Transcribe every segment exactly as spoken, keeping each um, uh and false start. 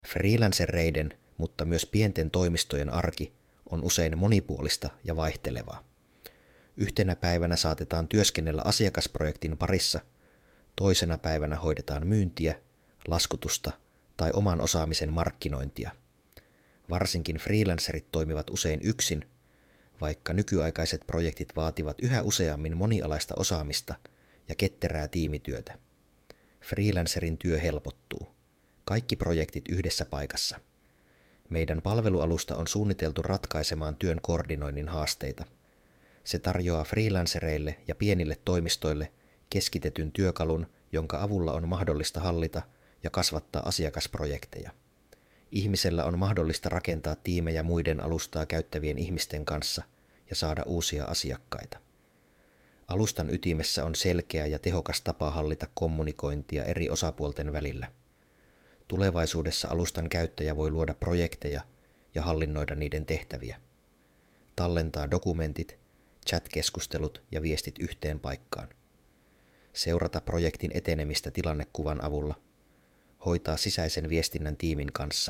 Freelancereiden, mutta myös pienten toimistojen arki on usein monipuolista ja vaihtelevaa. Yhtenä päivänä saatetaan työskennellä asiakasprojektin parissa, toisena päivänä hoidetaan myyntiä, laskutusta tai oman osaamisen markkinointia. Varsinkin freelancerit toimivat usein yksin, vaikka nykyaikaiset projektit vaativat yhä useammin monialaista osaamista ja ketterää tiimityötä. Freelancerin työ helpottuu. Kaikki projektit yhdessä paikassa. Meidän palvelualusta on suunniteltu ratkaisemaan työn koordinoinnin haasteita. Se tarjoaa freelancereille ja pienille toimistoille keskitetyn työkalun, jonka avulla on mahdollista hallita ja kasvattaa asiakasprojekteja. Ihmisellä on mahdollista rakentaa tiimejä muiden alustaa käyttävien ihmisten kanssa ja saada uusia asiakkaita. Alustan ytimessä on selkeä ja tehokas tapa hallita kommunikointia eri osapuolten välillä. Tulevaisuudessa alustan käyttäjä voi luoda projekteja ja hallinnoida niiden tehtäviä. Tallentaa dokumentit, chat-keskustelut ja viestit yhteen paikkaan. Seurata projektin etenemistä tilannekuvan avulla. Hoitaa sisäisen viestinnän tiimin kanssa.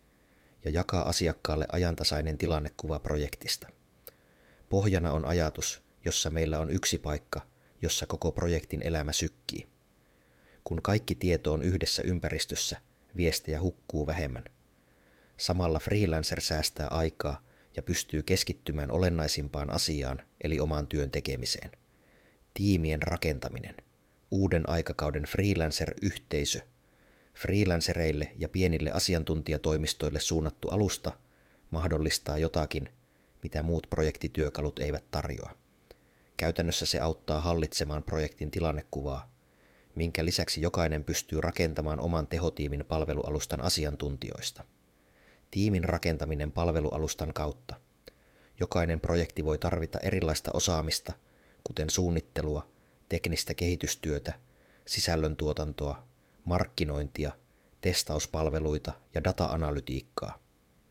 Ja jakaa asiakkaalle ajantasainen tilannekuva projektista. Pohjana on ajatus, jossa meillä on yksi paikka, jossa koko projektin elämä sykkii. Kun kaikki tieto on yhdessä ympäristössä, viestejä hukkuu vähemmän. Samalla freelancer säästää aikaa ja pystyy keskittymään olennaisimpaan asiaan, eli omaan työn tekemiseen. Tiimien rakentaminen. Uuden aikakauden freelancer-yhteisö. Freelancereille ja pienille asiantuntijatoimistoille suunnattu alusta mahdollistaa jotakin, mitä muut projektityökalut eivät tarjoa. Käytännössä se auttaa hallitsemaan projektin tilannekuvaa, minkä lisäksi jokainen pystyy rakentamaan oman tehotiimin palvelualustan asiantuntijoista. Tiimin rakentaminen palvelualustan kautta. Jokainen projekti voi tarvita erilaista osaamista, kuten suunnittelua, teknistä kehitystyötä, sisällöntuotantoa, markkinointia, testauspalveluita ja data-analytiikkaa.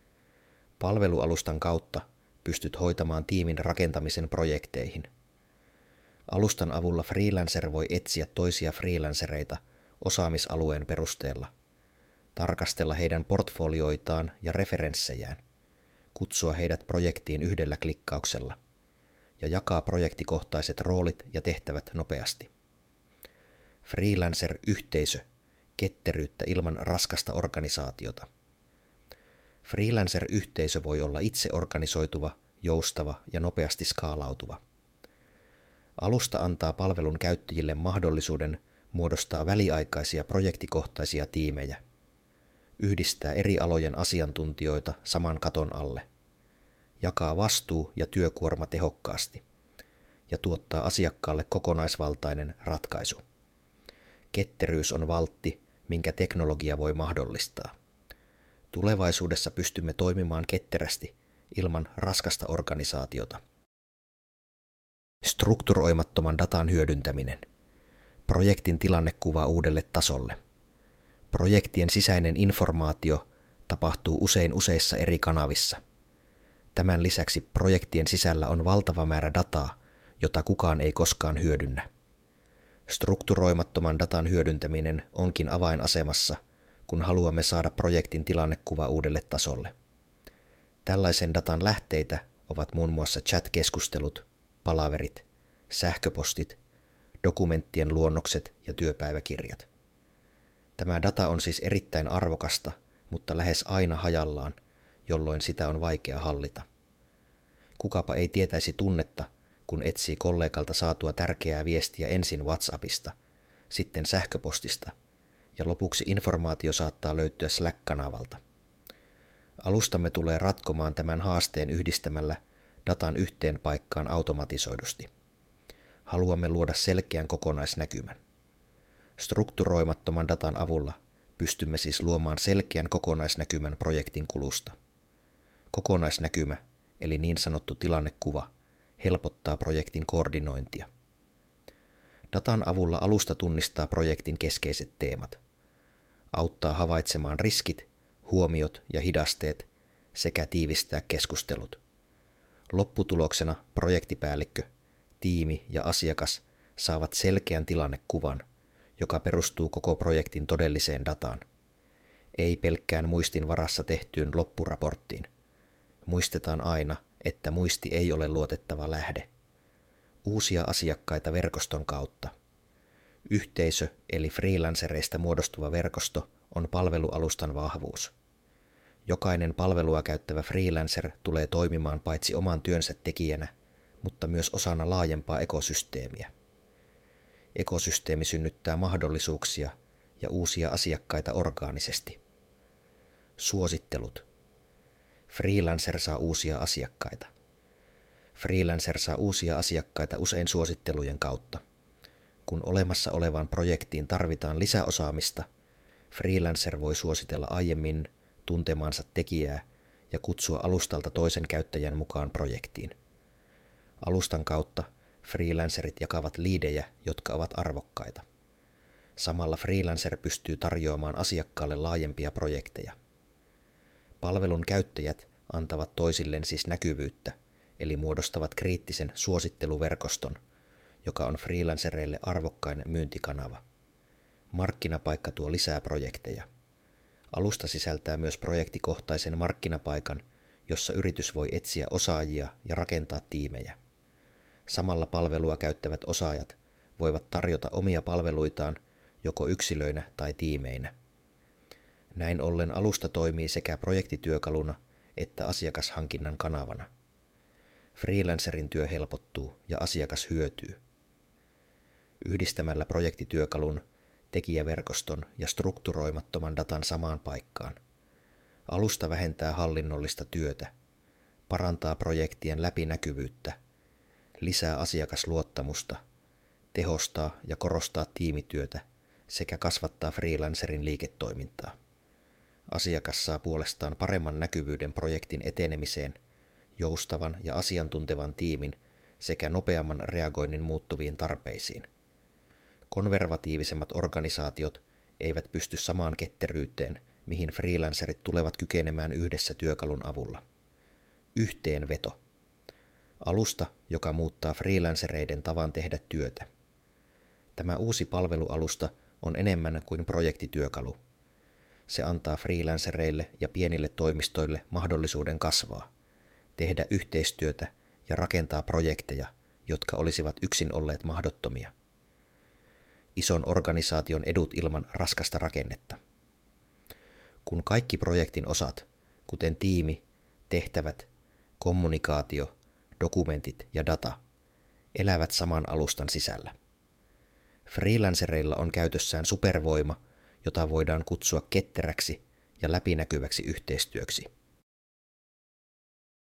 Palvelualustan kautta pystyt hoitamaan tiimin rakentamisen projekteihin. Alustan avulla freelancer voi etsiä toisia freelancereita osaamisalueen perusteella, tarkastella heidän portfolioitaan ja referenssejään, kutsua heidät projektiin yhdellä klikkauksella ja jakaa projektikohtaiset roolit ja tehtävät nopeasti. Freelancer-yhteisö, ketteryyttä ilman raskasta organisaatiota. Freelancer-yhteisö voi olla itse organisoituva, joustava ja nopeasti skaalautuva. Alusta antaa palvelun käyttäjille mahdollisuuden muodostaa väliaikaisia projektikohtaisia tiimejä, yhdistää eri alojen asiantuntijoita saman katon alle, jakaa vastuu ja työkuorma tehokkaasti ja tuottaa asiakkaalle kokonaisvaltainen ratkaisu. Ketteryys on valtti, minkä teknologia voi mahdollistaa. Tulevaisuudessa pystymme toimimaan ketterästi ilman raskasta organisaatiota. Strukturoimattoman datan hyödyntäminen. Projektin tilannekuva uudelle tasolle. Projektien sisäinen informaatio tapahtuu usein useissa eri kanavissa. Tämän lisäksi projektien sisällä on valtava määrä dataa, jota kukaan ei koskaan hyödynnä. Strukturoimattoman datan hyödyntäminen onkin avainasemassa, kun haluamme saada projektin tilannekuva uudelle tasolle. Tällaisen datan lähteitä ovat muun muassa chat-keskustelut, palaverit, sähköpostit, dokumenttien luonnokset ja työpäiväkirjat. Tämä data on siis erittäin arvokasta, mutta lähes aina hajallaan, jolloin sitä on vaikea hallita. Kukapa ei tietäisi tunnetta, kun etsii kollegalta saatua tärkeää viestiä ensin WhatsAppista, sitten sähköpostista, ja lopuksi informaatio saattaa löytyä Slack-kanavalta. Alustamme tulee ratkomaan tämän haasteen yhdistämällä datan yhteen paikkaan automatisoidusti. Haluamme luoda selkeän kokonaisnäkymän. Strukturoimattoman datan avulla pystymme siis luomaan selkeän kokonaisnäkymän projektin kulusta. Kokonaisnäkymä, eli niin sanottu tilannekuva, helpottaa projektin koordinointia. Datan avulla alusta tunnistaa projektin keskeiset teemat, auttaa havaitsemaan riskit, huomiot ja hidasteet sekä tiivistää keskustelut. Lopputuloksena projektipäällikkö, tiimi ja asiakas saavat selkeän tilannekuvan, joka perustuu koko projektin todelliseen dataan. ei pelkkään muistin varassa tehtyyn loppuraporttiin. Muistetaan aina, että muisti ei ole luotettava lähde. Uusia asiakkaita verkoston kautta. Yhteisö eli freelancereista muodostuva verkosto on palvelualustan vahvuus. Jokainen palvelua käyttävä freelancer tulee toimimaan paitsi oman työnsä tekijänä, mutta myös osana laajempaa ekosysteemiä. Ekosysteemi synnyttää mahdollisuuksia ja uusia asiakkaita orgaanisesti. Suosittelut. Freelancer saa uusia asiakkaita. Freelancer saa uusia asiakkaita usein suosittelujen kautta. Kun olemassa olevaan projektiin tarvitaan lisäosaamista, freelancer voi suositella aiemmin tuntemaansa tekijää ja kutsua alustalta toisen käyttäjän mukaan projektiin. Alustan kautta freelancerit jakavat liidejä, jotka ovat arvokkaita. Samalla freelancer pystyy tarjoamaan asiakkaalle laajempia projekteja. Palvelun käyttäjät antavat toisilleen siis näkyvyyttä, eli muodostavat kriittisen suositteluverkoston, joka on freelancereille arvokkain myyntikanava. Markkinapaikka tuo lisää projekteja. Alusta sisältää myös projektikohtaisen markkinapaikan, jossa yritys voi etsiä osaajia ja rakentaa tiimejä. Samalla palvelua käyttävät osaajat voivat tarjota omia palveluitaan joko yksilöinä tai tiimeinä. Näin ollen alusta toimii sekä projektityökaluna että asiakashankinnan kanavana. Freelancerin työ helpottuu ja asiakas hyötyy. Yhdistämällä projektityökalun, tekijäverkoston ja strukturoimattoman datan samaan paikkaan. Alusta vähentää hallinnollista työtä, parantaa projektien läpinäkyvyyttä, lisää asiakasluottamusta, tehostaa ja korostaa tiimityötä sekä kasvattaa freelancerin liiketoimintaa. Asiakas saa puolestaan paremman näkyvyyden projektin etenemiseen, joustavan ja asiantuntevan tiimin sekä nopeamman reagoinnin muuttuviin tarpeisiin. Konservatiivisemmat organisaatiot eivät pysty samaan ketteryyteen, mihin freelancerit tulevat kykenemään yhdessä työkalun avulla. Yhteenveto. Alusta, joka muuttaa freelancereiden tavan tehdä työtä. Tämä uusi palvelualusta on enemmän kuin projektityökalu. Se antaa freelancereille ja pienille toimistoille mahdollisuuden kasvaa, tehdä yhteistyötä ja rakentaa projekteja, jotka olisivat yksin olleet mahdottomia. Ison organisaation edut ilman raskasta rakennetta. Kun kaikki projektin osat, kuten tiimi, tehtävät, kommunikaatio, dokumentit ja data, elävät saman alustan sisällä. Freelancereilla on käytössään supervoima, jota voidaan kutsua ketteräksi ja läpinäkyväksi yhteistyöksi.